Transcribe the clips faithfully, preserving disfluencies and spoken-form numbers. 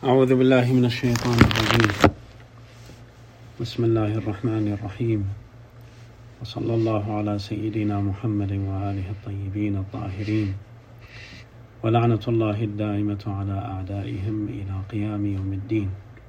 أعوذ بالله من الشيطان الرجيم. بسم الله الرحمن الرحيم، وصلى الله على سيدنا محمد وآله الطيبين الطاهرين، ولعنة الله الدائمة على أعدائهم إلى قيام يوم الدين.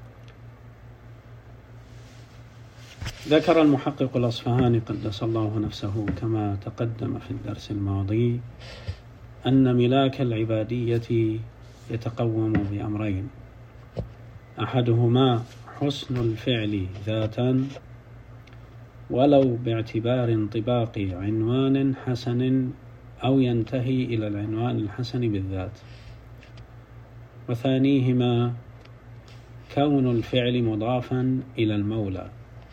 ذكر المحقق الأصفهاني قدس الله نفسه كما تقدم في الدرس الماضي أن ملاك العبادية يتقوم بأمرين: أحدهما حسن الفعل ذاتا ولو باعتبار انطباق عنوان حسن أو ينتهي إلى العنوان الحسن بالذات، وثانيهما كون الفعل مضافا إلى المولى،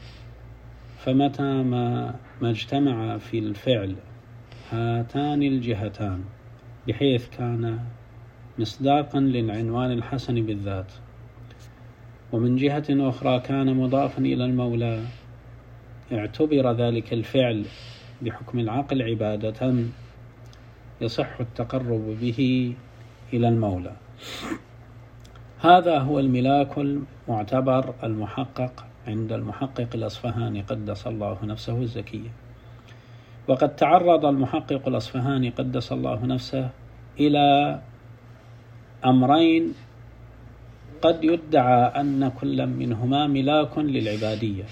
فمتى ما ما اجتمع في الفعل هاتان الجهتان بحيث كان مصداقا للعنوان الحسن بالذات، ومن جهة أخرى كان مضافا إلى المولى، اعتبر ذلك الفعل بحكم العقل عبادة يصح التقرب به إلى المولى. هذا هو الملاك المعتبر المحقق عند المحقق الأصفهاني قدس الله نفسه الزكية. وقد تعرض المحقق الأصفهاني قدس الله نفسه إلى أمرين قد يدعى أن كل منهما ملاك للعبادية.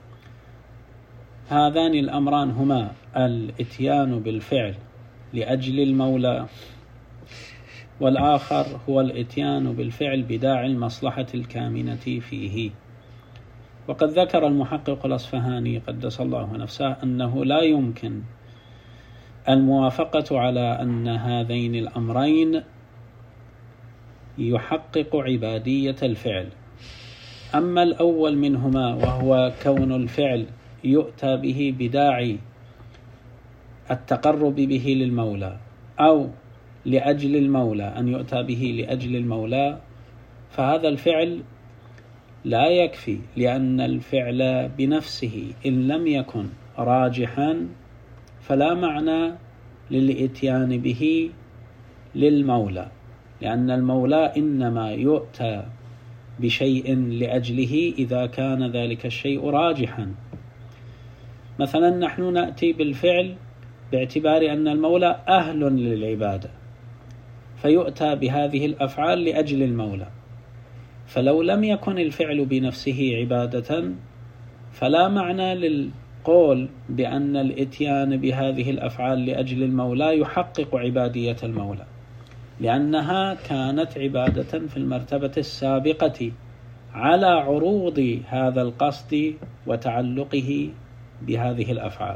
هذان الأمران هما الإتيان بالفعل لأجل المولى، والآخر هو الإتيان بالفعل بداعي المصلحة الكامنة فيه. وقد ذكر المحقق الأصفهاني قدس الله نفسه أنه لا يمكن الموافقة على أن هذين الأمرين يحقق عبادية الفعل. أما الأول منهما وهو كون الفعل يؤتى به بداعي التقرب به للمولى أو لأجل المولى، أن يؤتى به لأجل المولى، فهذا الفعل لا يكفي، لأن الفعل بنفسه إن لم يكن راجحا فلا معنى للإتيان به للمولى، لأن المولى إنما يؤتى بشيء لأجله إذا كان ذلك الشيء راجحا. مثلا نحن نأتي بالفعل باعتبار أن المولى أهل للعبادة، فيؤتى بهذه الأفعال لأجل المولى، فلو لم يكن الفعل بنفسه عبادة فلا معنى للقول بأن الإتيان بهذه الأفعال لأجل المولى يحقق عبادية المولى، لأنها كانت عبادة في المرتبة السابقة على عروض هذا القصد وتعلقه بهذه الأفعال.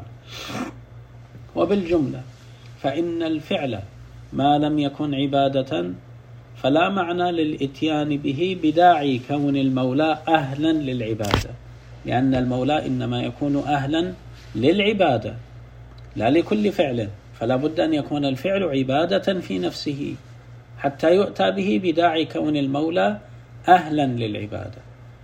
وبالجملة فإن الفعل ما لم يكن عبادة فلا معنى للإتيان به بداعي كون المولى أهلا للعبادة، لأن المولى إنما يكون أهلا للعبادة لا لكل فعل، فلا بد أن يكون الفعل عبادة في نفسه حتى يؤتى به بداعي كون المولى أهلا للعبادة.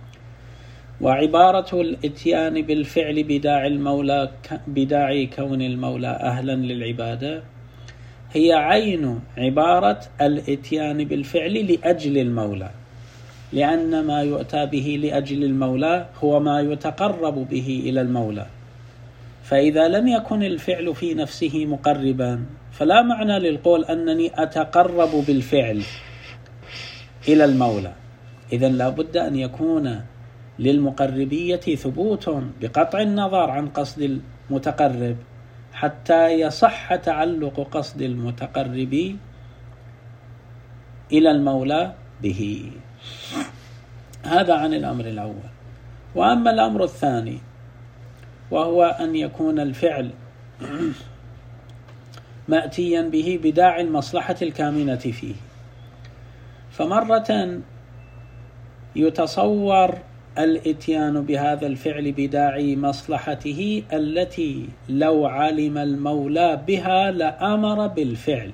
وعبارة الإتيان بالفعل بداعي المولى بداعي كون المولى أهلا للعبادة هي عين عبارة الإتيان بالفعل لأجل المولى، لأن ما يؤتى به لأجل المولى هو ما يتقرب به إلى المولى، فإذا لم يكن الفعل في نفسه مقربا فلا معنى للقول أنني أتقرب بالفعل إلى المولى. إذن لا بد أن يكون للمقربية ثبوت بقطع النظر عن قصد المتقرب حتى يصح تعلق قصد المتقرب إلى المولى به. هذا عن الأمر الأول. وأما الأمر الثاني وهو أن يكون الفعل مأتيا به بداعي المصلحة الكامنة فيه، فمرة يتصور الإتيان بهذا الفعل بداعي مصلحته التي لو علم المولى بها لأمر بالفعل،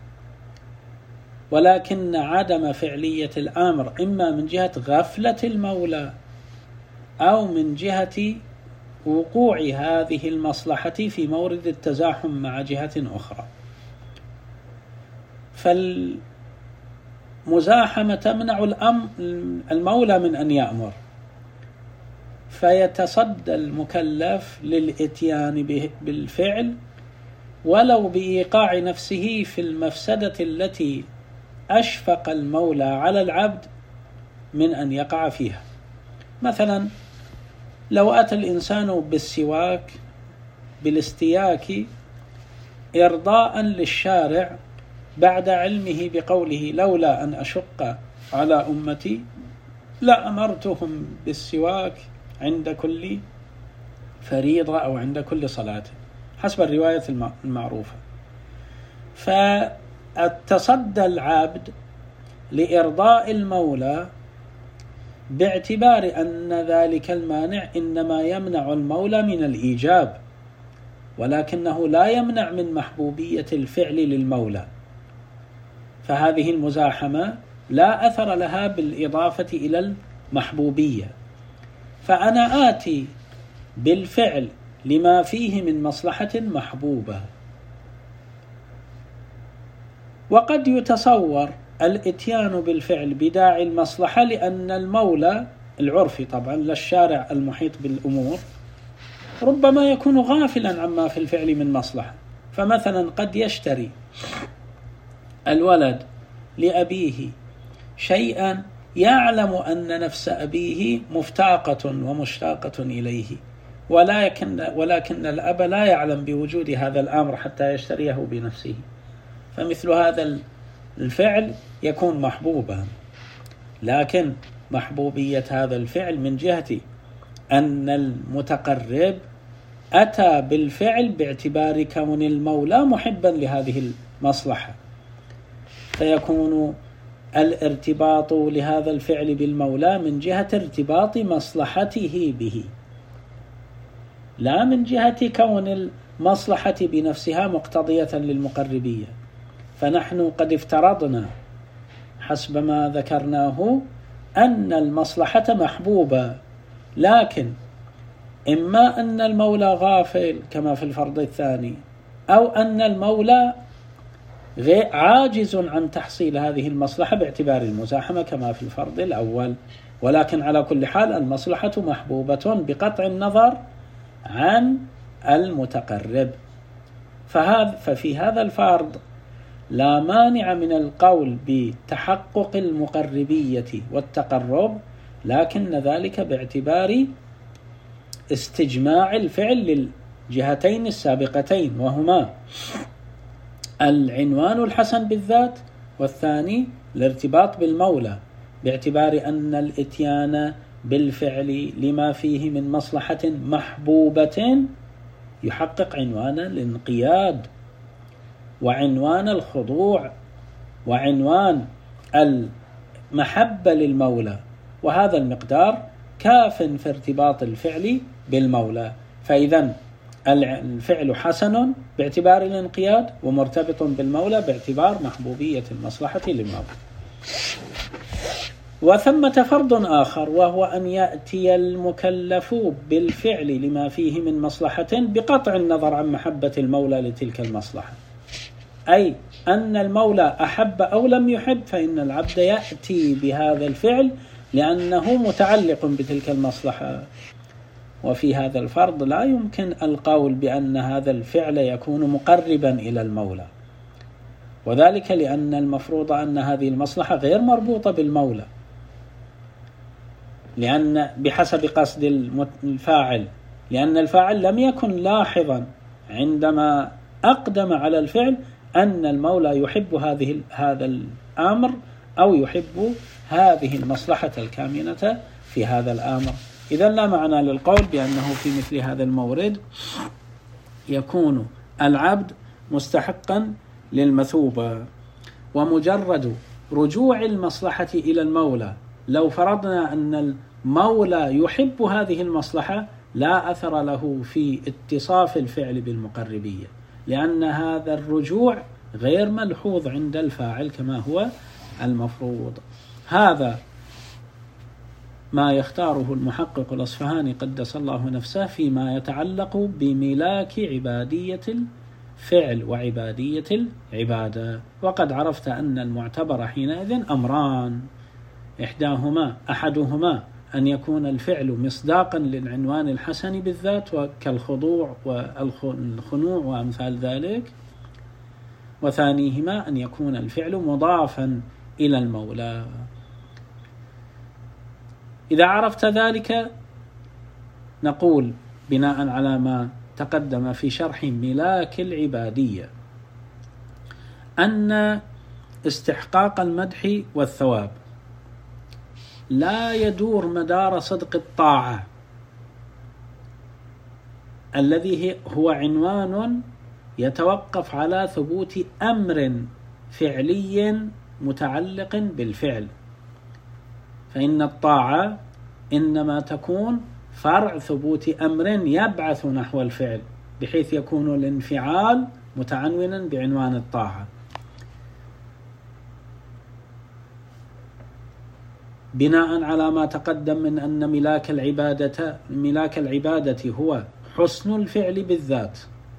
ولكن عدم فعلية الأمر إما من جهة غفلة المولى أو من جهة وقوع هذه المصلحة في مورد التزاحم مع جهة أخرى. مزاحمة تمنع المولى من أن يأمر، فيتصدى المكلف للإتيان بالفعل ولو بإيقاع نفسه في المفسدة التي أشفق المولى على العبد من أن يقع فيها. مثلا لو أتى الإنسان بالسواك بالاستياك إرضاء للشارع بعد علمه بقوله لولا أن أشق على أمتي لأمرتهم بالسواك عند كل فريضة أو عند كل صلاة حسب الرواية المعروفة. فالتصدى العبد لإرضاء المولى باعتبار أن ذلك المانع إنما يمنع المولى من الإيجاب، ولكنه لا يمنع من محبوبية الفعل للمولى، فهذه المزاحمة لا أثر لها بالإضافة إلى المحبوبية. فأنا آتي بالفعل لما فيه من مصلحة محبوبة. وقد يتصور الاتيان بالفعل بداعي المصلحة لأن المولى العرفي طبعا للشارع المحيط بالأمور ربما يكون غافلا عما في الفعل من مصلحة. فمثلا قد يشتري الولد لأبيه شيئا يعلم أن نفس أبيه مفتاقة ومشتاقة إليه، ولكن, ولكن الأب لا يعلم بوجود هذا الأمر حتى يشتريه بنفسه، فمثل هذا الفعل يكون محبوبا. لكن محبوبية هذا الفعل من جهة أن المتقرب أتى بالفعل باعتبار كون المولى محبا لهذه المصلحة، فيكون الارتباط لهذا الفعل بالمولى من جهة ارتباط مصلحته به، لا من جهة كون المصلحة بنفسها مقتضية للمقربية. فنحن قد افترضنا حسب ما ذكرناه أن المصلحة محبوبة، لكن إما أن المولى غافل كما في الفرض الثاني، أو أن المولى عاجز عن تحصيل هذه المصلحة باعتبار المزاحمة كما في الفرض الأول. ولكن على كل حال المصلحة محبوبة بقطع النظر عن المتقرب. فهذا ففي هذا الفرض لا مانع من القول بتحقق المقربية والتقرب، لكن ذلك باعتبار استجماع الفعل للجهتين السابقتين، وهما العنوان الحسن بالذات، والثاني الارتباط بالمولى، باعتبار أن الاتيان بالفعل لما فيه من مصلحة محبوبة يحقق عنوان الانقياد وعنوان الخضوع وعنوان المحبة للمولى، وهذا المقدار كاف في ارتباط الفعل بالمولى. فإذا الفعل حسن باعتبار الانقياد ومرتبط بالمولى باعتبار محبوبية المصلحة للمولى. وثمة فرض آخر، وهو أن يأتي المكلف بالفعل لما فيه من مصلحة بقطع النظر عن محبة المولى لتلك المصلحة، أي أن المولى أحب أو لم يحب فإن العبد يأتي بهذا الفعل لأنه متعلق بتلك المصلحة. وفي هذا الفرض لا يمكن القول بأن هذا الفعل يكون مقربا إلى المولى، وذلك لأن المفروض أن هذه المصلحة غير مربوطة بالمولى، لأن بحسب قصد الفاعل، لأن الفاعل لم يكن لاحظا عندما أقدم على الفعل أن المولى يحب هذه هذا الأمر أو يحب هذه المصلحة الكامنة في هذا الأمر. إذا لا معنى للقول بأنه في مثل هذا المورد يكون العبد مستحقا للمثوبة. ومجرد رجوع المصلحة إلى المولى، لو فرضنا أن المولى يحب هذه المصلحة، لا أثر له في اتصاف الفعل بالمقربية، لأن هذا الرجوع غير ملحوظ عند الفاعل كما هو المفروض. هذا ما يختاره المحقق الأصفهاني قدس الله نفسه فيما يتعلق بملاك عبادية فعل وعبادية العبادة. وقد عرفت أن المعتبر حينئذ أمران، إحداهما أحدهما أن يكون الفعل مصداقا للعنوان الحسن بالذات كالخضوع والخنوع وأمثال ذلك، وثانيهما أن يكون الفعل مضافا إلى المولى. إذا عرفت ذلك نقول بناء على ما تقدم في شرح ملاك العبادية أن استحقاق المدح والثواب لا يدور مدار صدق الطاعة الذي هو عنوان يتوقف على ثبوت أمر فعلي متعلق بالفعل، فإن الطاعة إنما تكون فرع ثبوت أمر يبعث نحو الفعل، بحيث يكون الانفعال متعنونا بعنوان الطاعة. بناء على ما تقدم من أن ملاك العبادة ملاك العبادة هو حسن الفعل بالذات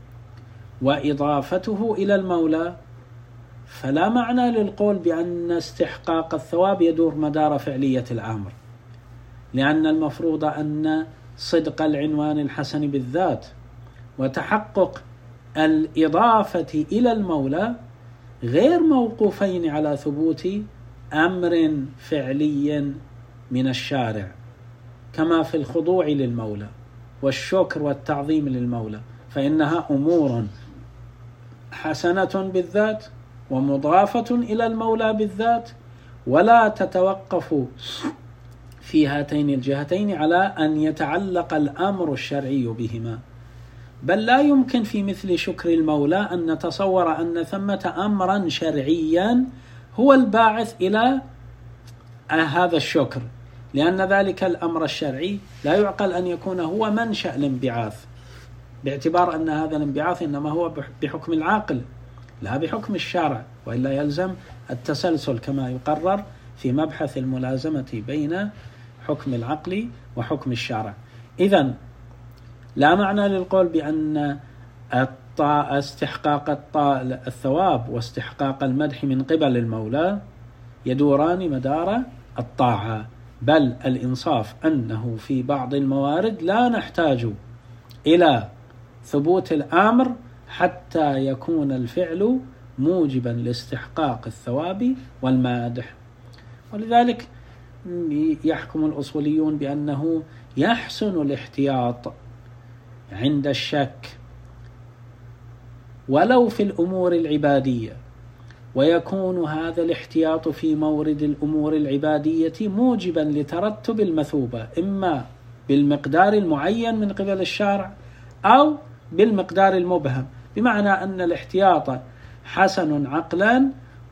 وإضافته إلى المولى، فلا معنى للقول بأن استحقاق الثواب يدور مدار فعلية الأمر، لأن المفروض أن صدق العنوان الحسن بالذات وتحقق الإضافة إلى المولى غير موقوفين على ثبوت أمر فعلي من الشارع، كما في الخضوع للمولى والشكر والتعظيم للمولى، فإنها أمور حسنة بالذات ومضافة إلى المولى بالذات، ولا تتوقف في هاتين الجهتين على أن يتعلق الأمر الشرعي بهما. بل لا يمكن في مثل شكر المولى أن نتصور أن ثمة أمرا شرعيا هو الباعث إلى هذا الشكر، لأن ذلك الأمر الشرعي لا يعقل أن يكون هو منشأ الانبعاث، باعتبار أن هذا الانبعاث إنما هو بحكم العاقل لا بحكم الشارع، وإلا يلزم التسلسل كما يقرر في مبحث الملازمة بين حكم العقل وحكم الشارع. إذن لا معنى للقول بأن استحقاق الثواب واستحقاق المدح من قبل المولى يدوران مدار الطاعة، بل الإنصاف أنه في بعض الموارد لا نحتاج إلى ثبوت الأمر حتى يكون الفعل موجبا لاستحقاق الثواب والمادح. ولذلك يحكم الأصوليون بأنه يحسن الاحتياط عند الشك ولو في الأمور العبادية، ويكون هذا الاحتياط في مورد الأمور العبادية موجبا لترتب المثوبة، إما بالمقدار المعين من قبل الشارع أو بالمقدار المبهم، بمعنى أن الاحتياط حسن عقلا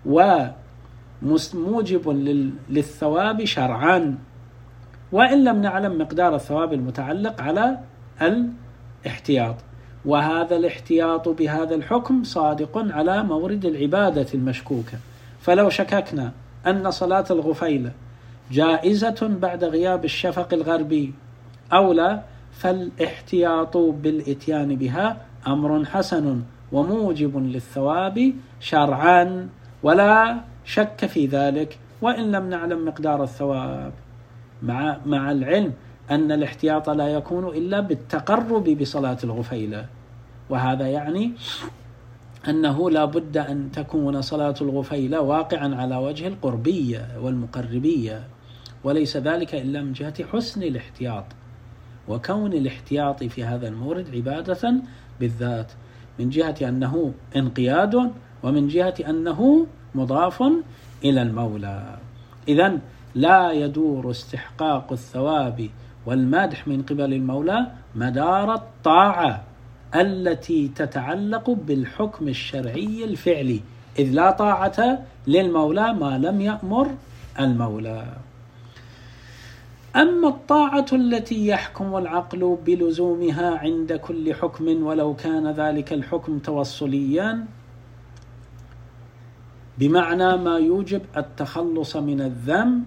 وموجب للثواب شرعا، وإن لم نعلم مقدار الثواب المتعلق على الاحتياط. وهذا الاحتياط بهذا الحكم صادق على مورد العبادة المشكوكة، فلو شككنا أن صلاة الغفيلة جائزة بعد غياب الشفق الغربي أو لا، فالاحتياط بالإتيان بها أمر حسن وموجب للثواب شرعا، ولا شك في ذلك وإن لم نعلم مقدار الثواب، مع مع العلم أن الاحتياط لا يكون إلا بالتقرب بصلاة الغفيلة، وهذا يعني أنه لا بد أن تكون صلاة الغفيلة واقعا على وجه القربية والمقربية، وليس ذلك إلا من جهة حسن الاحتياط وكون الاحتياط في هذا المورد عبادة بالذات، من جهة أنه انقياد ومن جهة أنه مضاف إلى المولى. إذن لا يدور استحقاق الثواب والمدح من قبل المولى مدار الطاعة التي تتعلق بالحكم الشرعي الفعلي، إذ لا طاعة للمولى ما لم يأمر المولى. أما الطاعة التي يحكم العقل بلزومها عند كل حكم ولو كان ذلك الحكم توصليا، بمعنى ما يوجب التخلص من الذنب،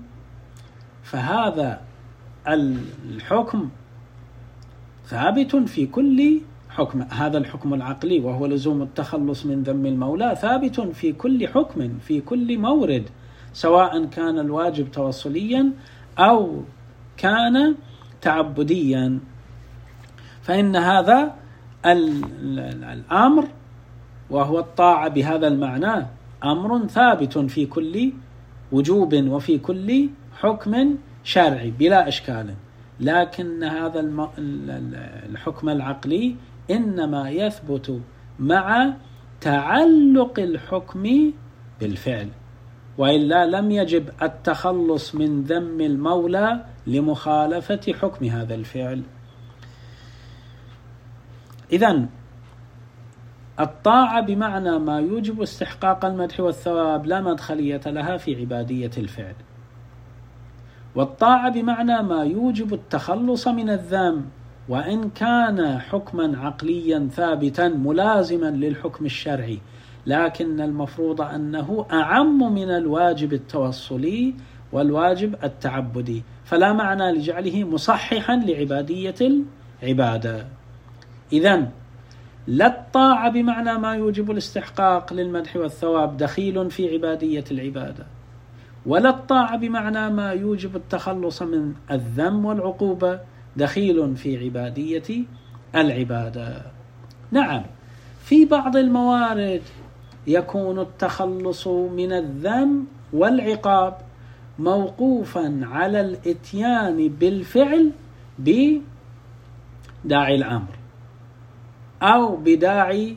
فهذا الحكم ثابت في كل حكم هذا الحكم العقلي وهو لزوم التخلص من ذم المولى ثابت في كل حكم في كل مورد، سواء كان الواجب توصليا أو كان تعبديا. فإن هذا الأمر وهو الطاعة بهذا المعنى أمر ثابت في كل وجوب وفي كل حكم شرعي بلا إشكال، لكن هذا الحكم العقلي إنما يثبت مع تعلق الحكم بالفعل، وإلا لم يجب التخلص من ذم المولى لمخالفة حكم هذا الفعل. إذن الطاعة بمعنى ما يوجب استحقاق المدح والثواب لا مدخلية لها في عبادية الفعل، والطاعة بمعنى ما يوجب التخلص من الذم، وإن كان حكما عقليا ثابتا ملازما للحكم الشرعي، لكن المفروض أنه أعم من الواجب التوصلي والواجب التعبدي، فلا معنى لجعله مصححا لعبادية العبادة. إذن لا الطاعة بمعنى ما يوجب الاستحقاق للمدح والثواب دخيل في عبادية العبادة، ولا الطاعة بمعنى ما يوجب التخلص من الذم والعقوبة دخيل في عبادية العبادة. نعم، في بعض الموارد يكون التخلص من الذم والعقاب موقوفا على الاتيان بالفعل بداعي الأمر أو بداعي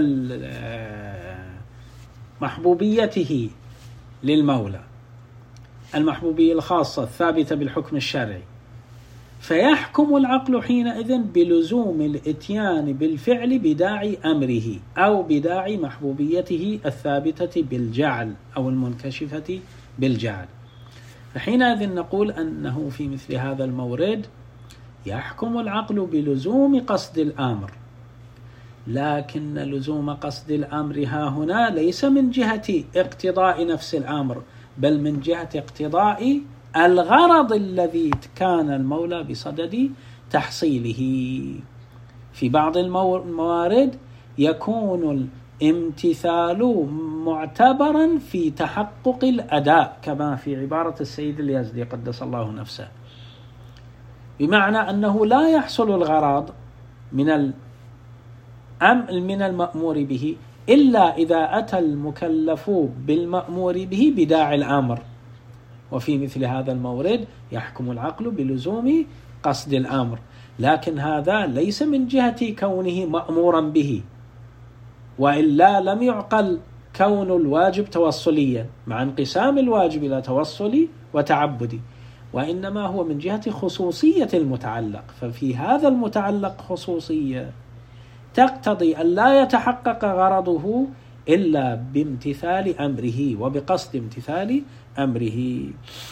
محبوبيته للمولى، المحبوبية الخاصة الثابتة بالحكم الشرعي، فيحكم العقل حينئذ بلزوم الاتيان بالفعل بداعي أمره أو بداعي محبوبيته الثابتة بالجعل أو المنكشفة بالجعل. فحينئذ نقول أنه في مثل هذا المورد يحكم العقل بلزوم قصد الأمر، لكن لزوم قصد الأمر ها هنا ليس من جهة اقتضاء نفس الأمر، بل من جهة اقتضاء الغرض الذي كان المولى بصدد تحصيله. في بعض الموارد يكون الامتثال معتبرا في تحقق الأداء، كما في عبارة السيد اليزدي قدس الله نفسه، بمعنى أنه لا يحصل الغرض من أم من المأمور به إلا إذا أتى المكلف بالمأمور به بداعي الأمر، وفي مثل هذا المورد يحكم العقل بلزوم قصد الأمر، لكن هذا ليس من جهة كونه مأمورا به، وإلا لم يعقل كون الواجب توصليا مع انقسام الواجب إلى توصلي وتعبدي، وإنما هو من جهة خصوصية المتعلق، ففي هذا المتعلق خصوصية تقتضي أن لا يتحقق غرضه إلا بامتثال أمره وبقصد امتثال أمره.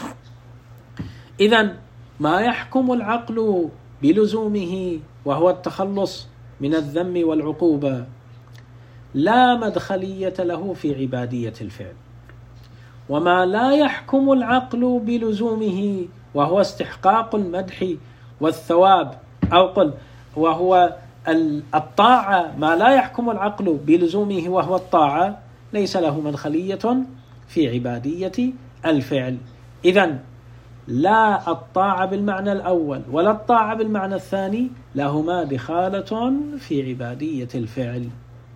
إذن ما يحكم العقل بلزومه وهو التخلص من الذم والعقوبة لا مدخلية له في عبادية الفعل، وما لا يحكم العقل بلزومه وهو استحقاق المدح والثواب أو قل وهو الطاعة، ما لا يحكم العقل بلزومه وهو الطاعة ليس له مدخلية في عبادية الفعل. إذن لا الطاعة بالمعنى الأول ولا الطاعة بالمعنى الثاني لهما دخالة في عبادية الفعل،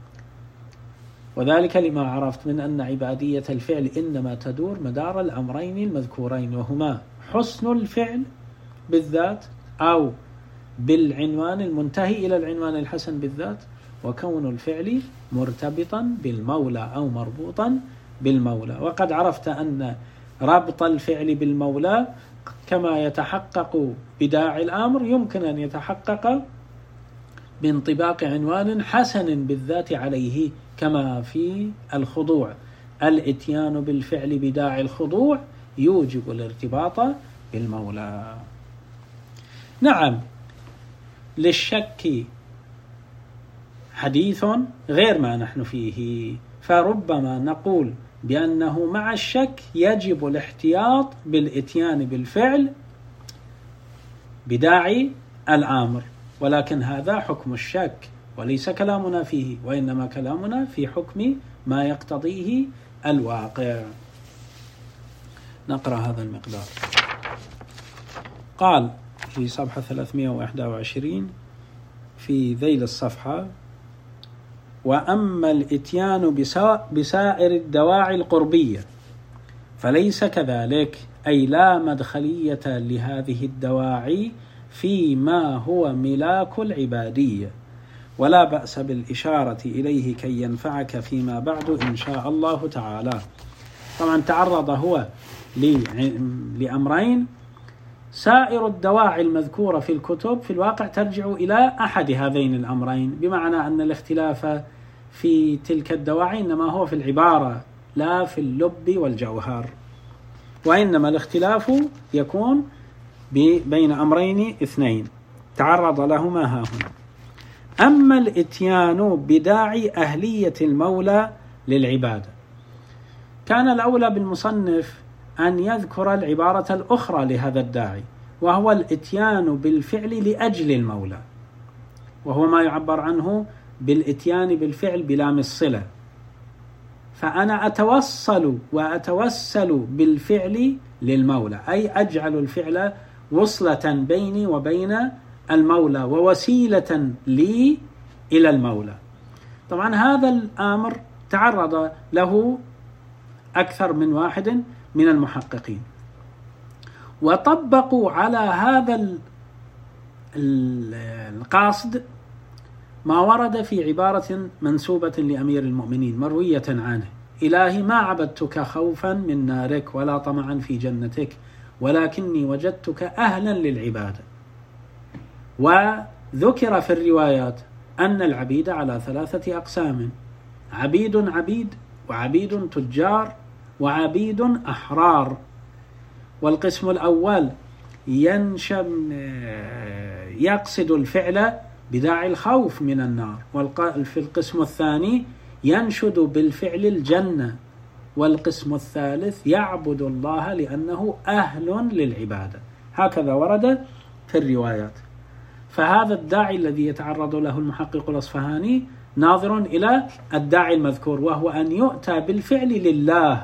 وذلك لما عرفت من أن عبادية الفعل إنما تدور مدار الأمرين المذكورين، وهما حسن الفعل بالذات أو بالعنوان المنتهي إلى العنوان الحسن بالذات، وكون الفعل مرتبطا بالمولى أو مربوطا بالمولى. وقد عرفت أن ربط الفعل بالمولى كما يتحقق بداعي الأمر يمكن أن يتحقق بانطباق عنوان حسن بالذات عليه، كما في الخضوع، الاتيان بالفعل بداعي الخضوع يوجب الارتباط بالمولى. نعم، للشك حديث غير ما نحن فيه، فربما نقول بأنه مع الشك يجب الاحتياط بالاتيان بالفعل بداعي الأمر، ولكن هذا حكم الشك وليس كلامنا فيه، وإنما كلامنا في حكم ما يقتضيه الواقع. نقرأ هذا المقدار. قال في صفحة ثلاثمائة وواحد وعشرين في ذيل الصفحة: وأما الإتيان بسائر الدواعي القربية فليس كذلك، أي لا مدخلية لهذه الدواعي فيما هو ملاك العبادية، ولا بأس بالإشارة إليه كي ينفعك فيما بعد إن شاء الله تعالى. طبعا تعرض هو لأمرين: سائر الدواعي المذكورة في الكتب في الواقع ترجع إلى أحد هذين الأمرين، بمعنى أن الاختلاف في تلك الدواعي إنما هو في العبارة لا في اللب والجوهر، وإنما الاختلاف يكون بين أمرين اثنين تعرض لهما ها هنا. أما الإتيان بداعي أهلية المولى للعبادة، كان الأولى بالمصنف أن يذكر العبارة الأخرى لهذا الداعي، وهو الإتيان بالفعل لأجل المولى، وهو ما يعبر عنه بالإتيان بالفعل بلام الصلة. فأنا أتوصل وأتوسل بالفعل للمولى، أي أجعل الفعل وصلة بيني وبين المولى ووسيلة لي إلى المولى. طبعا هذا الأمر تعرض له أكثر من واحد من المحققين، وطبقوا على هذا القاصد ما ورد في عبارة منسوبة لأمير المؤمنين مروية عنه: إلهي ما عبدتك خوفا من نارك ولا طمعا في جنتك، ولكني وجدتك أهلا للعبادة. وذكر في الروايات أن العبيد على ثلاثة أقسام: عبيد عبيد، وعبيد تجار، وعبيد أحرار. والقسم الأول ينشم يقصد الفعل بداعي الخوف من النار، وفي القسم الثاني ينشد بالفعل الجنة، والقسم الثالث يعبد الله لأنه أهل للعبادة. هكذا ورد في الروايات. فهذا الداعي الذي يتعرض له المحقق الأصفهاني ناظر إلى الداعي المذكور، وهو أن يؤتى بالفعل لله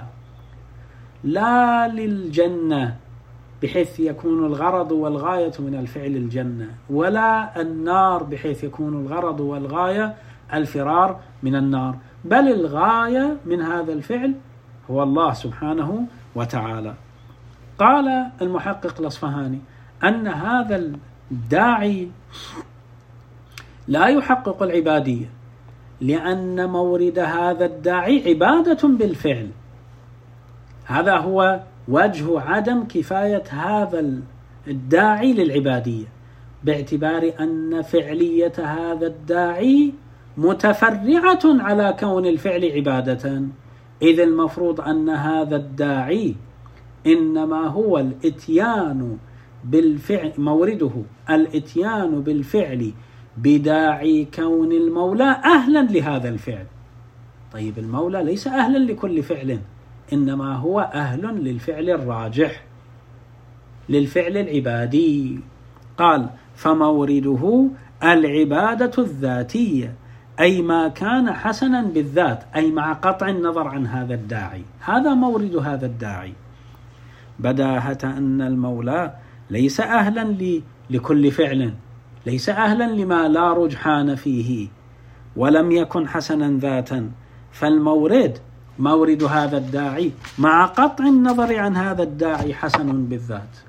لا للجنة، بحيث يكون الغرض والغاية من الفعل الجنة، ولا النار بحيث يكون الغرض والغاية الفرار من النار، بل الغاية من هذا الفعل هو الله سبحانه وتعالى. قال المحقق الأصفهاني أن هذا الداعي لا يحقق العبادية، لأن مورد هذا الداعي عبادة بالفعل. هذا هو وجه عدم كفاية هذا الداعي للعبادية، باعتبار أن فعلية هذا الداعي متفرعة على كون الفعل عبادة، إذ المفروض أن هذا الداعي إنما هو الإتيان بالفعل، مورده الإتيان بالفعل بداعي كون المولى أهلا لهذا الفعل. طيب المولى ليس أهلا لكل فعل، إنما هو أهل للفعل الراجح، للفعل العبادي. قال: فمورده العبادة الذاتية، أي ما كان حسنا بالذات، أي مع قطع النظر عن هذا الداعي. هذا مورد هذا الداعي، بداهة أن المولى ليس أهلا لكل فعل، ليس أهلا لما لا رجحان فيه ولم يكن حسنا ذاتا، فالمورد مورد هذا الداعي مع قطع النظر عن هذا الداعي حسن بالذات،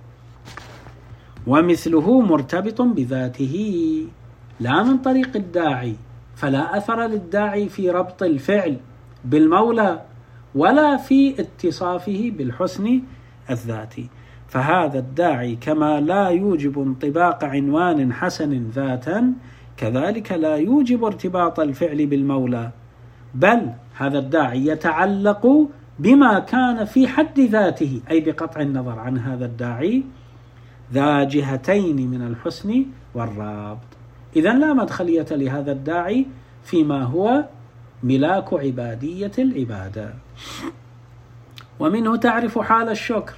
ومثله مرتبط بذاته لا من طريق الداعي، فلا أثر للداعي في ربط الفعل بالمولى ولا في اتصافه بالحسن الذاتي. فهذا الداعي كما لا يوجب انطباق عنوان حسن ذاتا، كذلك لا يوجب ارتباط الفعل بالمولى، بل هذا الداعي يتعلق بما كان في حد ذاته، أي بقطع النظر عن هذا الداعي، ذا جهتين من الحسن والرابط. إذن لا مدخلية لهذا الداعي فيما هو ملاك عبادية العبادة. ومنه تعرف حال الشكر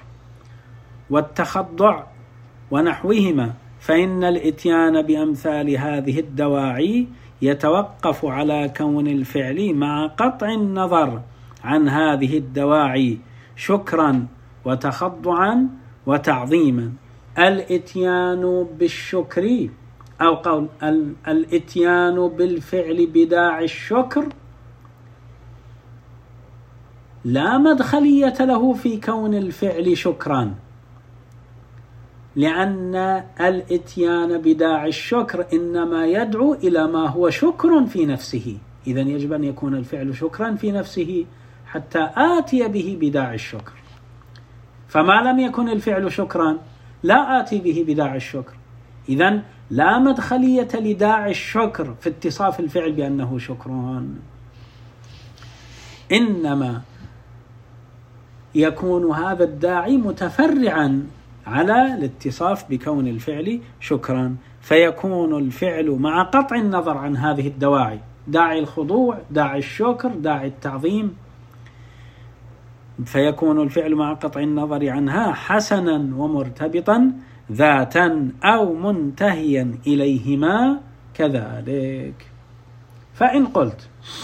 والتخضع ونحوهما، فإن الإتيان بأمثال هذه الدواعي يتوقف على كون الفعل مع قطع النظر عن هذه الدواعي شكرا وتخضعا وتعظيما. الاتيان بالشكر أو قول الاتيان بالفعل بداعي الشكر لا مدخلية له في كون الفعل شكرا، لأن الاتيان بداعي الشكر إنما يدعو إلى ما هو شكر في نفسه. إذن يجب أن يكون الفعل شكرا في نفسه حتى آتي به بداعي الشكر. فما لم يكن الفعل شكرا لا آتي به بداعي الشكر. إذن لا مدخلية لداعي الشكر في اتصاف الفعل بأنه شكران، إنما يكون هذا الداعي متفرعا على الاتصاف بكون الفعل شكرا، فيكون الفعل مع قطع النظر عن هذه الدواعي، داعي الخضوع، داعي الشكر، داعي التعظيم، فيكون الفعل مع قطع النظر عنها حسنا ومرتبطا ذاتا أو منتهيا إليهما كذلك. فإن قلت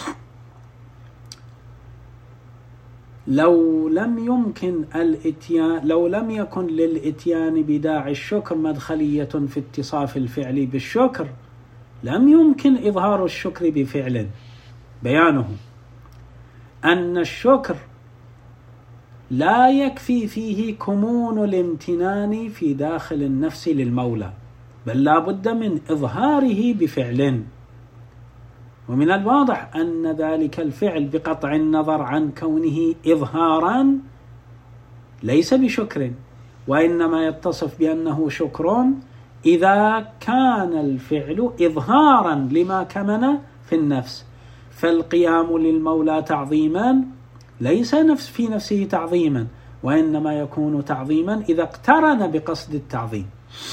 لو لم يمكن الاتيان لو لم يكن للاتيان بداعي الشكر مدخلية في اتصاف الفعل بالشكر، لم يمكن إظهار الشكر بفعل. بيانه أن الشكر لا يكفي فيه كمون الامتنان في داخل النفس للمولى، بل لا بد من إظهاره بفعل. ومن الواضح أن ذلك الفعل بقطع النظر عن كونه إظهارا ليس بشكر، وإنما يتصف بأنه شكر إذا كان الفعل إظهارا لما كمن في النفس. فالقيام للمولى تعظيما ليس نفس في نفسه تعظيما، وإنما يكون تعظيما إذا اقترن بقصد التعظيم.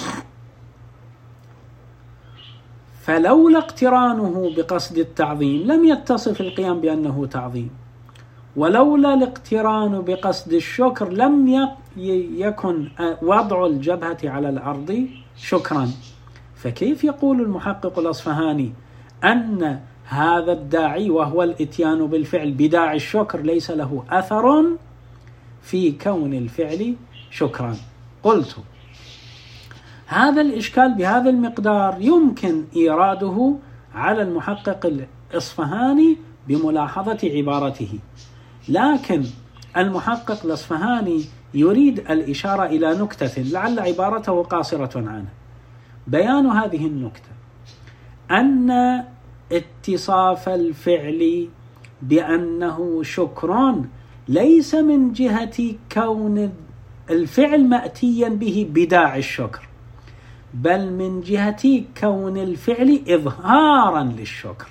فلولا اقترانه بقصد التعظيم لم يتصف القيام بأنه تعظيم، ولولا الاقتران بقصد الشكر لم يكن وضع الجبهة على الأرض شكرا. فكيف يقول المحقق الأصفهاني أن هذا الداعي وهو الاتيان بالفعل بداعي الشكر ليس له أثر في كون الفعل شكرا؟ قلت هذا الإشكال بهذا المقدار يمكن إيراده على المحقق الأصفهاني بملاحظة عبارته، لكن المحقق الأصفهاني يريد الإشارة إلى نكتة لعل عبارته قاصرة عنه. بيان هذه النكتة أن اتصاف الفعل بأنه شكر ليس من جهة كون الفعل مأتيا به بداعي الشكر، بل من جهة كون الفعل إظهارا للشكر.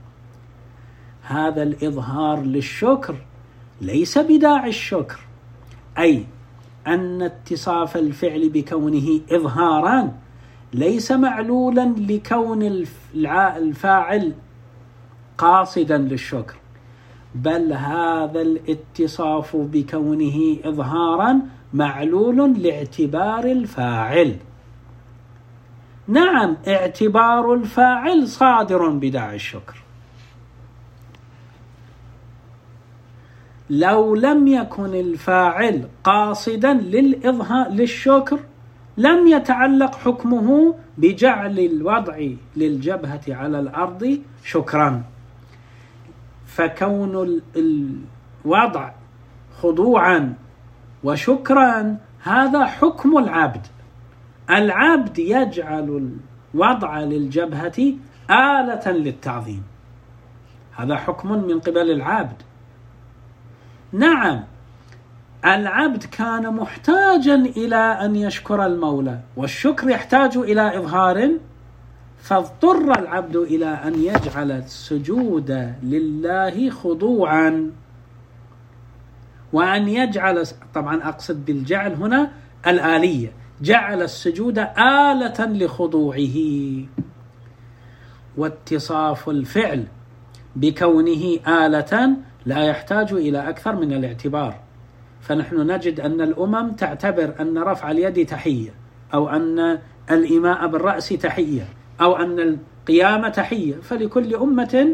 هذا الإظهار للشكر ليس بداعي الشكر، أي أن اتصاف الفعل بكونه إظهارا ليس معلولا لكون الفاعل قاصدا للشكر، بل هذا الاتصاف بكونه إظهارا معلول لاعتبار الفاعل. نعم، اعتبار الفاعل صادر بداعي الشكر. لو لم يكن الفاعل قاصدا للإظهار للشكر لم يتعلق حكمه بجعل الوضع للجبهة على الأرض شكرا. فكون الوضع خضوعا وشكرا هذا حكم العبد. العبد يجعل الوضع للجبهة آلة للتعظيم، هذا حكم من قبل العبد. نعم، العبد كان محتاجا إلى أن يشكر المولى، والشكر يحتاج إلى إظهار، فاضطر العبد إلى أن يجعل السجود لله خضوعا، وأن يجعل، طبعا أقصد بالجعل هنا الآلية، جعل السجود آلة لخضوعه. واتصاف الفعل بكونه آلة لا يحتاج إلى أكثر من الاعتبار. فنحن نجد أن الأمم تعتبر أن رفع اليد تحية، أو أن الإيماء بالرأس تحية، أو أن قيام تحية، فلكل أمة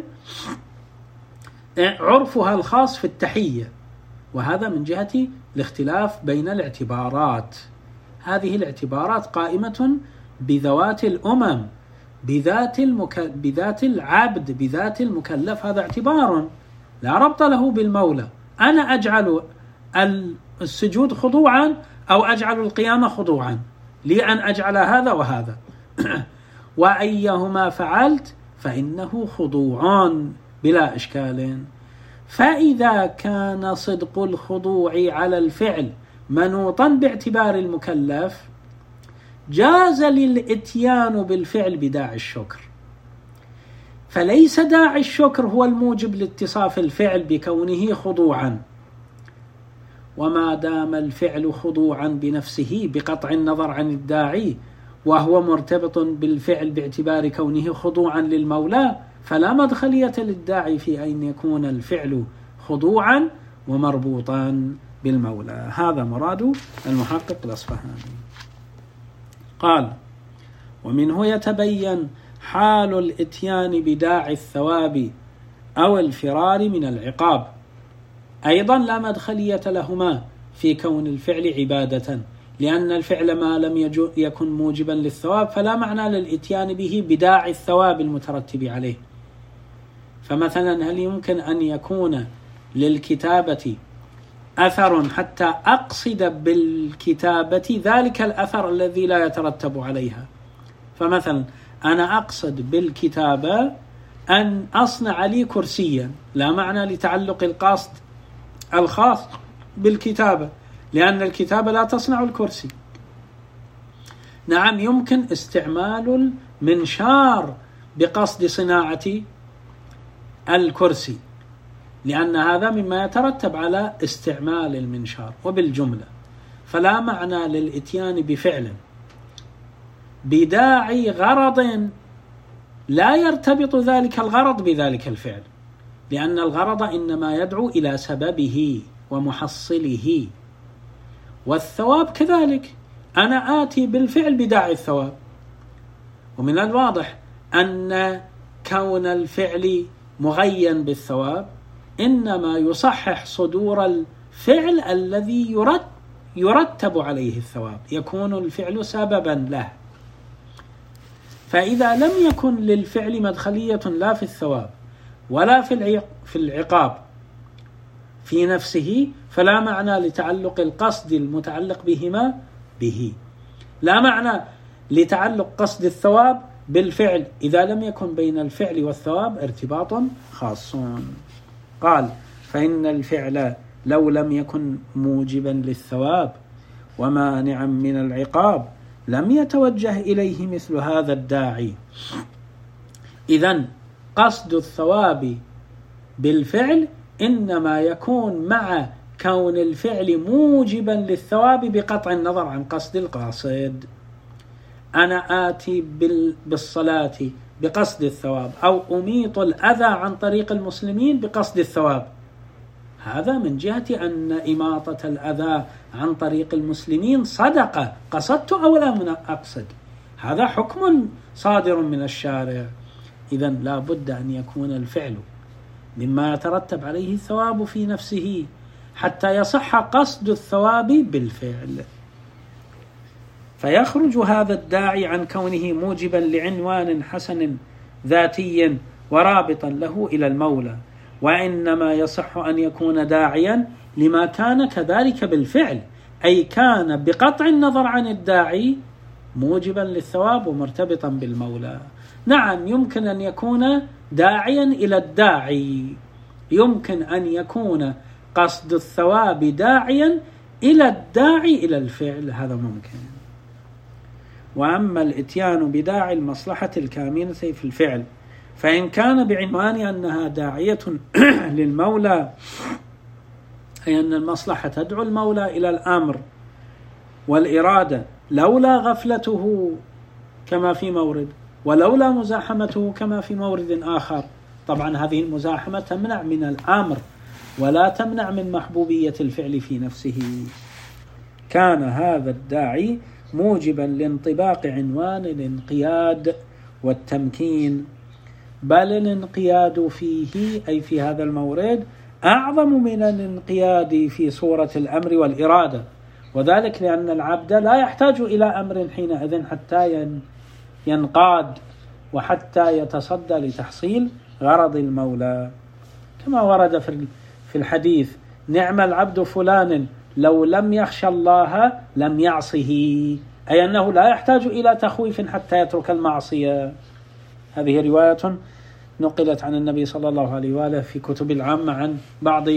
عرفها الخاص في التحية، وهذا من جهة الاختلاف بين الاعتبارات. هذه الاعتبارات قائمة بذوات الأمم، بذات, المك... بذات العبد، بذات المكلف، هذا اعتبار لا ربط له بالمولى. أنا أجعل السجود خضوعا أو أجعل القيام خضوعا، لي أن أجعل هذا وهذا وأيهما فعلت فإنه خضوع بلا إشكال. فإذا كان صدق الخضوع على الفعل منوطا باعتبار المكلف جاز للإتيان بالفعل بداعي الشكر، فليس داعي الشكر هو الموجب لاتصاف الفعل بكونه خضوعا، وما دام الفعل خضوعا بنفسه بقطع النظر عن الداعي وهو مرتبط بالفعل باعتبار كونه خضوعا للمولى، فلا مدخلية للداعي في أن يكون الفعل خضوعا ومربوطا بالمولى. هذا مراد المحقق الأصفهاني. قال: ومنه يتبين حال الإتيان بداعي الثواب أو الفرار من العقاب. أيضا لا مدخلية لهما في كون الفعل عبادة، لأن الفعل ما لم يكن موجبا للثواب فلا معنى للإتيان به بداعي الثواب المترتب عليه. فمثلا هل يمكن أن يكون للكتابة أثر حتى أقصد بالكتابة ذلك الأثر الذي لا يترتب عليها؟ فمثلا أنا أقصد بالكتابة أن أصنع لي كرسيا، لا معنى لتعلق القصد الخاص بالكتابة، لأن الكتابة لا تصنع الكرسي. نعم، يمكن استعمال المنشار بقصد صناعة الكرسي، لأن هذا مما يترتب على استعمال المنشار وبالجملة، فلا معنى للإتيان بفعل بداعي غرض لا يرتبط ذلك الغرض بذلك الفعل، لأن الغرض إنما يدعو إلى سببه ومحصله، والثواب كذلك. أنا آتي بالفعل بداعي الثواب، ومن الواضح أن كون الفعل مغين بالثواب إنما يصحح صدور الفعل الذي يرتب عليه الثواب، يكون الفعل سببا له. فإذا لم يكن للفعل مدخلية لا في الثواب ولا في العقاب في نفسه فلا معنى لتعلق القصد المتعلق بهما به، لا معنى لتعلق قصد الثواب بالفعل إذا لم يكن بين الفعل والثواب ارتباط خاص. قال: فإن الفعل لو لم يكن موجبا للثواب ومانعا من العقاب لم يتوجه إليه مثل هذا الداعي. إذن قصد الثواب بالفعل إنما يكون مع كون الفعل موجبا للثواب بقطع النظر عن قصد القاصد. أنا آتي بالصلاة بقصد الثواب أو أميط الأذى عن طريق المسلمين بقصد الثواب، هذا من جهة أن إماطة الأذى عن طريق المسلمين صدقة، قصدت أو لا أقصد، هذا حكم صادر من الشارع. إذن لا بد أن يكون الفعل مما يترتب عليه الثواب في نفسه حتى يصح قصد الثواب بالفعل، فيخرج هذا الداعي عن كونه موجبا لعنوان حسن ذاتي ورابطا له إلى المولى، وإنما يصح أن يكون داعيا لما كان كذلك بالفعل، أي كان بقطع النظر عن الداعي موجبا للثواب ومرتبطا بالمولى. نعم، يمكن أن يكون داعيا إلى الداعي، يمكن أن يكون قصد الثواب داعيا إلى الداعي إلى الفعل، هذا ممكن. وأما الإتيان بداعي المصلحة الكامنة في الفعل فإن كان بعنوان أنها داعية للمولى، أي أن المصلحة تدعو المولى إلى الأمر والإرادة لولا غفلته كما في مورد، ولولا مزاحمته كما في مورد آخر. طبعا هذه المزاحمة تمنع من الأمر ولا تمنع من محبوبية الفعل في نفسه. كان هذا الداعي موجبا لانطباق عنوان الانقياد والتمكين، بل الانقياد فيه أي في هذا المورد أعظم من الانقياد في صورة الأمر والإرادة، وذلك لأن العبد لا يحتاج إلى أمر حينئذ حتى ينقاد وحتى يتصدى لتحصيل غرض المولى، كما ورد في الحديث: نعم العبد فلان لو لم يخشى الله لم يعصه، أي أنه لا يحتاج إلى تخويف حتى يترك المعصية. هذه رواية نقلت عن النبي صلى الله عليه وآله في كتب العامة عن بعض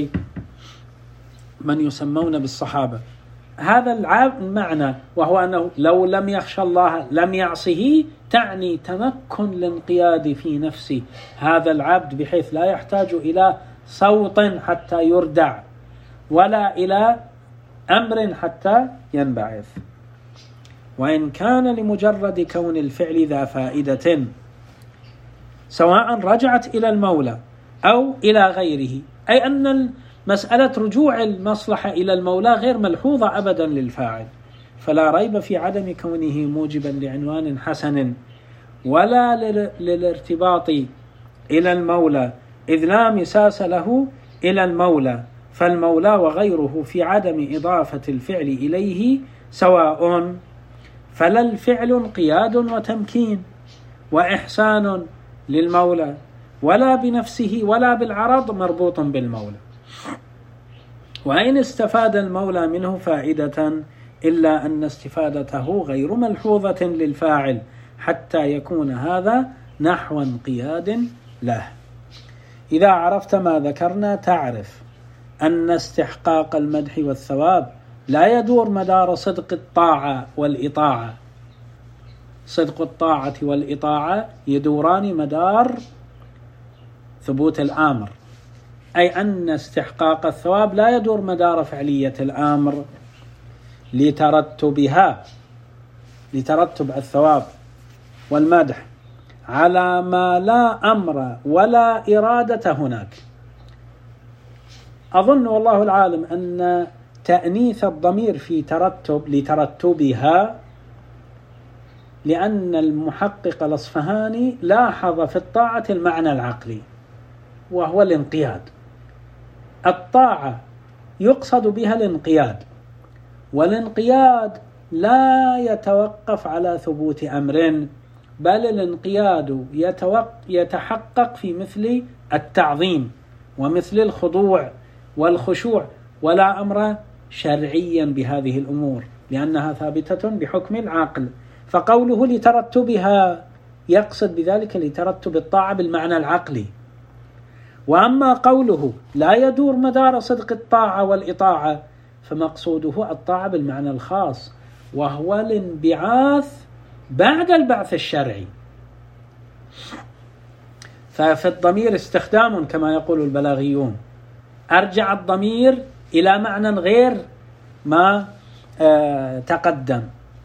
من يسمون بالصحابة. هذا المعنى، وهو أنه لو لم يخشى الله لم يعصه، تعني تمكن الانقياد في نفس هذا العبد بحيث لا يحتاج إلى صوت حتى يردع ولا إلى أمر حتى ينبعث. وإن كان لمجرد كون الفعل ذا فائدة سواء رجعت إلى المولى أو إلى غيره، أي أن مسألة رجوع المصلحة إلى المولى غير ملحوظة أبدا للفاعل، فلا ريب في عدم كونه موجبا لعنوان حسن ولا للارتباط إلى المولى، إذ لا مساس له إلى المولى، فالمولى وغيره في عدم إضافة الفعل إليه سواء، فلا الفعل انقياد وتمكين وإحسان للمولى، ولا بنفسه ولا بالعرض مربوط بالمولى. وإن استفاد المولى منه فائدة إلا أن استفادته غير ملحوظة للفاعل حتى يكون هذا نحو انقياد له. إذا عرفت ما ذكرنا تعرف أن استحقاق المدح والثواب لا يدور مدار صدق الطاعة والإطاعة. صدق الطاعة والإطاعة يدوران مدار ثبوت الآمر، أي أن استحقاق الثواب لا يدور مدار فعلية الآمر لترتبها لترتب الثواب والمدح على ما لا أمر ولا إرادة هناك. أظن والله العالم أن تأنيث الضمير في ترتب لترتبها، لأن المحقق الأصفهاني لاحظ في الطاعة المعنى العقلي وهو الانقياد. الطاعة يقصد بها الانقياد، والانقياد لا يتوقف على ثبوت أمر، بل الانقياد يتحقق في مثل التعظيم ومثل الخضوع والخشوع، ولا أمر شرعيا بهذه الأمور لأنها ثابتة بحكم العقل. فقوله لترتبها يقصد بذلك لترتب الطاعة بالمعنى العقلي. وأما قوله لا يدور مدار صدق الطاعة والإطاعة فمقصوده الطاعة بالمعنى الخاص، وهو الانبعاث بعد البعث الشرعي. ففي الضمير استخدام كما يقول البلاغيون، أرجع الضمير إلى معنى غير ما آه تقدم.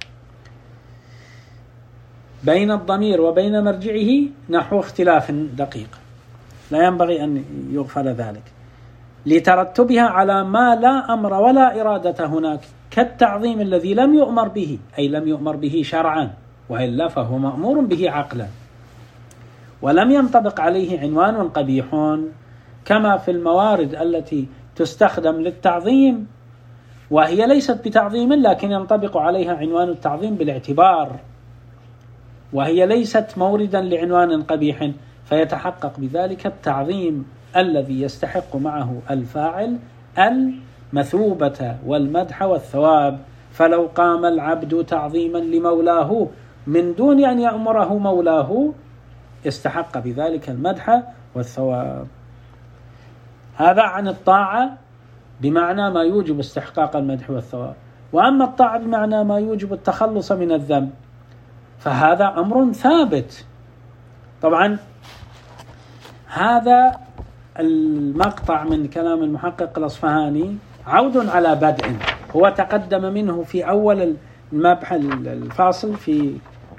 بين الضمير وبين مرجعه نحو اختلاف دقيق لا ينبغي أن يغفل ذلك، لترتبها على ما لا أمر ولا إرادة هناك، كالتعظيم الذي لم يؤمر به، أي لم يؤمر به شرعا، وإلا فهو مأمور به عقلا، ولم ينطبق عليه عنوان قبيح، كما في الموارد التي تستخدم للتعظيم وهي ليست بتعظيم لكن ينطبق عليها عنوان التعظيم بالاعتبار، وهي ليست موردا لعنوان قبيح، فيتحقق بذلك التعظيم الذي يستحق معه الفاعل المثوبة والمدح والثواب. فلو قام العبد تعظيما لمولاه من دون أن يأمره مولاه استحق بذلك المدح والثواب. هذا عن الطاعة بمعنى ما يوجب استحقاق المدح والثواب. وأما الطاعة بمعنى ما يوجب التخلص من الذنب فهذا أمر ثابت. طبعا هذا المقطع من كلام المحقق الأصفهاني عود على بدء هو تقدم منه في أول المبحث الفاصل في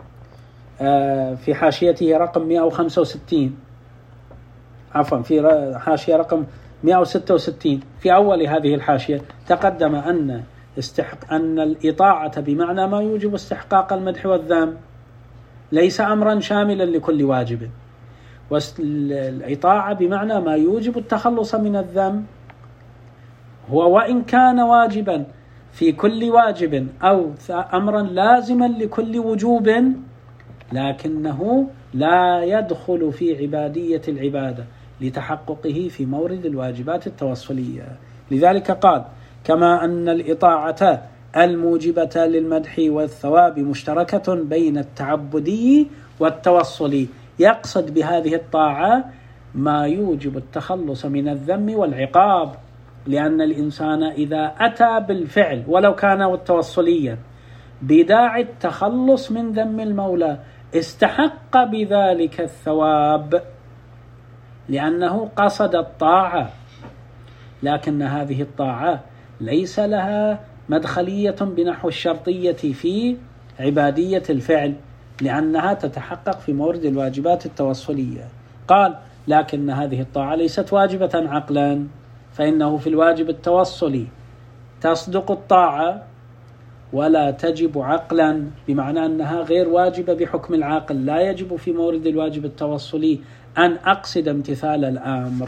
في حاشيته رقم مئة وخمسة وستين، عفوا في حاشية رقم مئة وستة وستين. في أول هذه الحاشية تقدم أن استحق أن الإطاعة بمعنى ما يوجب استحقاق المدح والذم، ليس أمرا شاملا لكل واجب. والإطاعة بمعنى ما يوجب التخلص من الذنب، هو وإن كان واجبا في كل واجب أو أمرا لازما لكل وجوب، لكنه لا يدخل في عبادية العبادة لتحققه في مورد الواجبات التوصلية. لذلك قال: كما أن الإطاعة الموجبة للمدح والثواب مشتركة بين التعبدي والتوصلي، يقصد بهذه الطاعة ما يوجب التخلص من الذم والعقاب، لأن الإنسان إذا أتى بالفعل ولو كان توصليا بداعي التخلص من ذم المولى استحق بذلك الثواب، لأنه قصد الطاعة. لكن هذه الطاعة ليس لها مدخلية بنحو الشرطية في عبادية الفعل، لأنها تتحقق في مورد الواجبات التوصلية. قال: لكن هذه الطاعة ليست واجبة عقلا، فإنه في الواجب التوصلي تصدق الطاعة ولا تجب عقلا، بمعنى أنها غير واجبة بحكم العاقل. لا يجب في مورد الواجب التوصلي أن أقصد امتثال الأمر.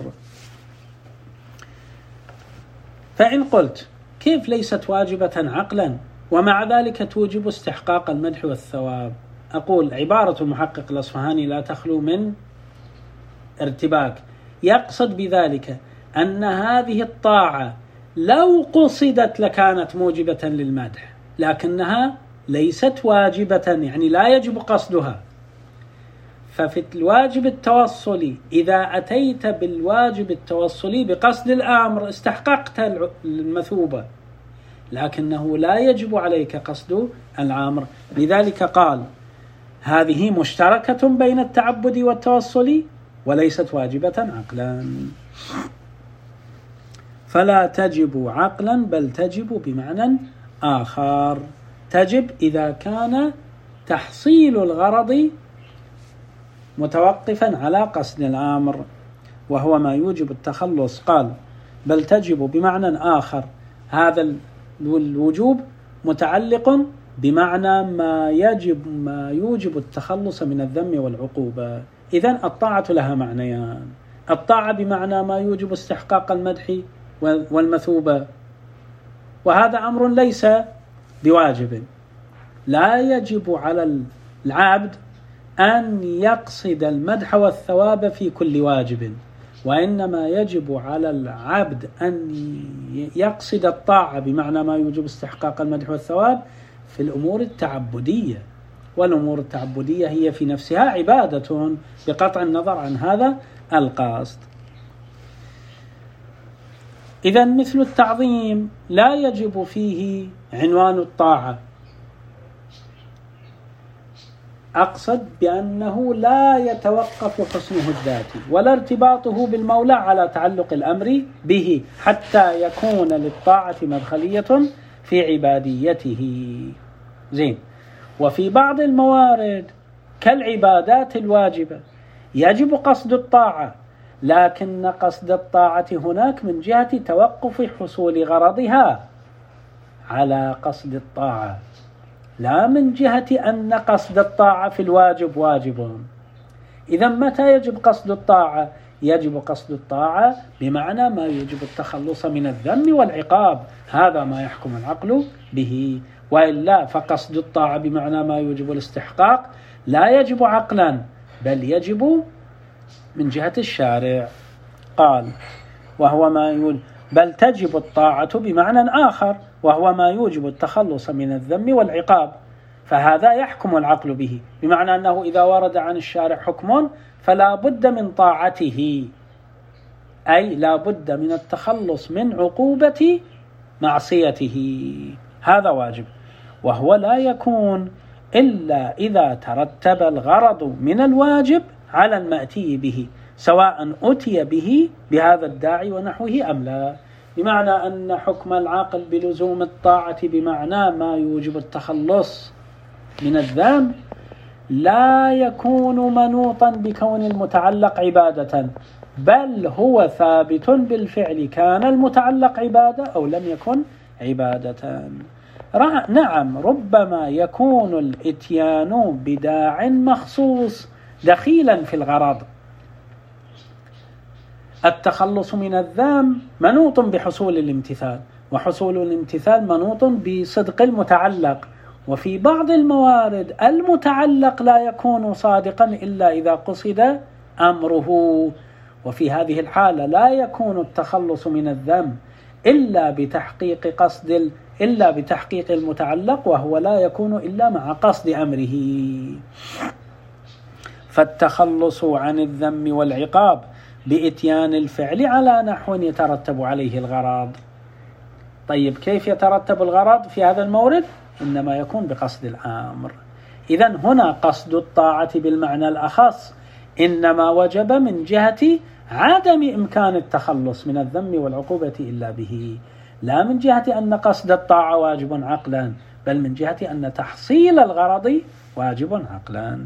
فإن قلت: كيف ليست واجبة عقلا ومع ذلك توجب استحقاق المدح والثواب؟ أقول: عبارة المحقق الأصفهاني لا تخلو من ارتباك. يقصد بذلك أن هذه الطاعة لو قصدت لكانت موجبة للمدح، لكنها ليست واجبة، يعني لا يجب قصدها. ففي الواجب التوصلي إذا أتيت بالواجب التوصلي بقصد الأمر استحققت المثوبة، لكنه لا يجب عليك قصد الأمر. لذلك قال: هذه مشتركة بين التعبد والتوصلي وليست واجبة عقلا، فلا تجب عقلا بل تجب بمعنى آخر. تجب إذا كان تحصيل الغرض متوقفا على قصد الأمر، وهو ما يوجب التخلص. قال: بل تجب بمعنى آخر، هذا الوجوب متعلق بمعنى ما يجب ما يوجب التخلص من الذم والعقوبة. إذن الطاعة لها معنيان: الطاعة بمعنى ما يوجب استحقاق المدح والمثوبة، وهذا أمر ليس بواجب. لا يجب على العبد أن يقصد المدح والثواب في كل واجب، وإنما يجب على العبد أن يقصد الطاعة بمعنى ما يوجب استحقاق المدح والثواب في الأمور التعبدية، والأمور التعبدية هي في نفسها عبادة بقطع النظر عن هذا القصد. إذن مثل التعظيم لا يجب فيه عنوان الطاعة، أقصد بأنه لا يتوقف حسنه الذاتي ولا ارتباطه بالمولى على تعلق الأمر به، حتى يكون للطاعة مدخلية في عباديته. زين. وفي بعض الموارد كالعبادات الواجبة يجب قصد الطاعة، لكن قصد الطاعة هناك من جهة توقف حصول غرضها على قصد الطاعة، لا من جهة أن قصد الطاعة في الواجب واجب. إذا متى يجب قصد الطاعة؟ يجب قصد الطاعة بمعنى ما يجب التخلص من الذم والعقاب، هذا ما يحكم العقل به. وإلا فقصد الطاعة بمعنى ما يوجب الاستحقاق لا يجب عقلا بل يجب من جهة الشارع. قال: وهو ما يقول بل تجب الطاعة بمعنى آخر، وهو ما يوجب التخلص من الذم والعقاب، فهذا يحكم العقل به، بمعنى أنه إذا ورد عن الشارع حكم فلا بد من طاعته، أي لا بد من التخلص من عقوبة معصيته، هذا واجب. وهو لا يكون إلا إذا ترتب الغرض من الواجب على المأتي به، سواء أتي به بهذا الداعي ونحوه أم لا. بمعنى أن حكم العقل بلزوم الطاعة بمعنى ما يوجب التخلص من الذنب لا يكون منوطا بكون المتعلق عبادة، بل هو ثابت بالفعل، كان المتعلق عبادة أو لم يكن عبادة. نعم ربما يكون الإتيان بداع مخصوص دخيلا في الغرض. التخلص من الذم منوط بحصول الامتثال، وحصول الامتثال منوط بصدق المتعلق، وفي بعض الموارد المتعلق لا يكون صادقا إلا إذا قصد أمره، وفي هذه الحالة لا يكون التخلص من الذم إلا بتحقيق قصد إلا بتحقيق المتعلق، وهو لا يكون إلا مع قصد أمره. فالتخلص عن الذم والعقاب بإتيان الفعل على نحو يترتب عليه الغرض. طيب كيف يترتب الغرض في هذا المورد؟ إنما يكون بقصد الأمر. إذن هنا قصد الطاعة بالمعنى الأخص إنما وجب من جهة عدم إمكان التخلص من الذم والعقوبة إلا به، لا من جهة أن قصد الطاعة واجب عقلا، بل من جهة أن تحصيل الغرض واجب عقلا.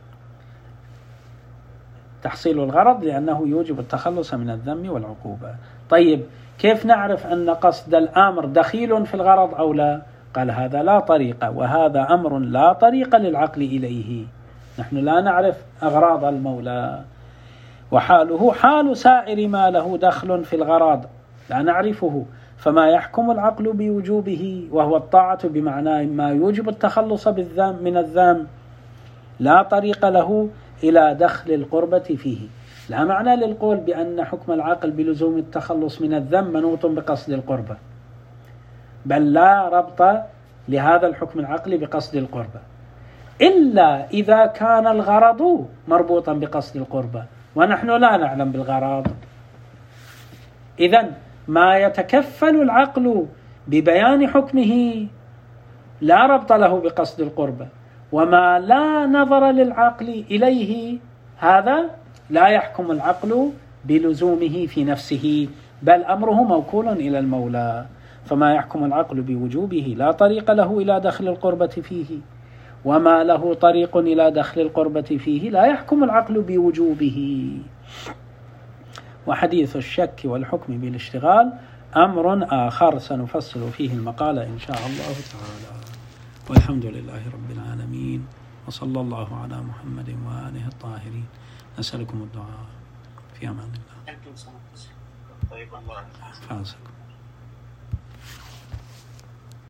تحصيل الغرض لأنه يوجب التخلص من الذم والعقوبة. طيب كيف نعرف أن قصد الأمر دخيل في الغرض أو لا؟ قال هذا لا طريقة، وهذا أمر لا طريق للعقل إليه. نحن لا نعرف أغراض المولى، وحاله حال سائر ما له دخل في الغرض لا نعرفه، فما يحكم العقل بوجوبه وهو الطاعة بمعنى ما يوجب التخلص بالذم من الذم لا طريق له إلى دخل القربة فيه. لا معنى للقول بأن حكم العقل بلزوم التخلص من الذم منوط بقصد القربة، بل لا ربط لهذا الحكم العقلي بقصد القربة إلا إذا كان الغرض مربوطا بقصد القربة، ونحن لا نعلم بالغرض. إذن ما يتكفل العقل ببيان حكمه لا ربط له بقصد القربة، وما لا نظر للعقل إليه هذا لا يحكم العقل بلزومه في نفسه، بل أمره موكول إلى المولى. فما يحكم العقل بوجوبه لا طريق له إلى دخل القربة فيه، وما له طريق إلى دخل القربة فيه لا يحكم العقل بوجوبه. وحديث الشك والحكم بالاشتغال أمر آخر سنفصل فيه المقالة إن شاء الله تعالى. والحمد لله رب العالمين، وصلى الله على محمد وآله الطاهرين. نسألكم الدعاء في أمان الله.